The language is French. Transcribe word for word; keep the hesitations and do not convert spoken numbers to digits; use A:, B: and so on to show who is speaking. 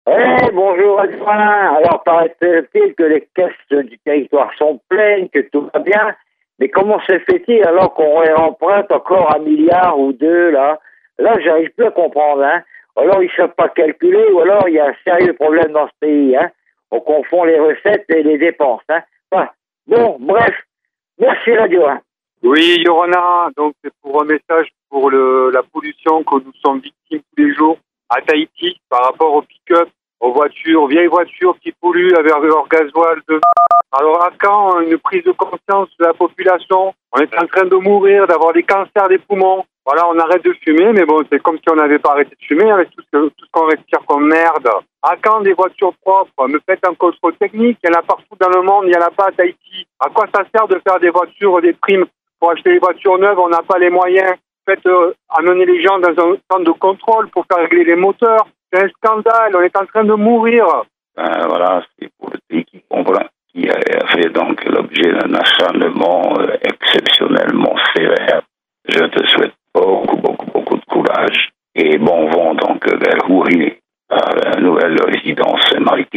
A: Eh, bonjour Adrien. Alors, paraît-il que les caisses du territoire sont pleines, que tout va bien, mais comment se fait-il alors qu'on réemprunte encore un milliard ou deux, là? Là, j'arrive plus à comprendre, hein. Alors, ils ne savent pas calculer, ou alors il y a un sérieux problème dans ce pays, hein. On confond les recettes et les dépenses, hein. Enfin, bon, bref, merci Radio un.
B: Oui, Yorona, donc c'est pour un message pour le, la pollution que nous sommes victimes tous les jours à Tahiti par rapport au pick-up, aux voitures, aux vieilles voitures qui polluent avec leur gasoil. De... Alors à quand une prise de conscience de la population? On est en train de mourir, d'avoir des cancers des poumons. Voilà, on arrête de fumer, mais bon, c'est comme si on n'avait pas arrêté de fumer avec tout ce, que, tout ce qu'on respire comme merde. À quand des voitures propres? Me faites un contrôle technique, il y en a partout dans le monde, il n'y en a pas à Tahiti. À quoi ça sert de faire des voitures, des primes? Pour acheter des voitures neuves, on n'a pas les moyens. Faites euh, amener les gens dans un centre de contrôle pour faire régler les moteurs. C'est un scandale, on est en train de mourir.
C: Ben, voilà, c'est pour le pays qui comprend, qui a fait donc l'objet d'un acharnement euh, exceptionnellement sévère. Je te souhaite beaucoup, beaucoup, beaucoup de courage et bon vent donc vers Houri, à la nouvelle résidence maritime.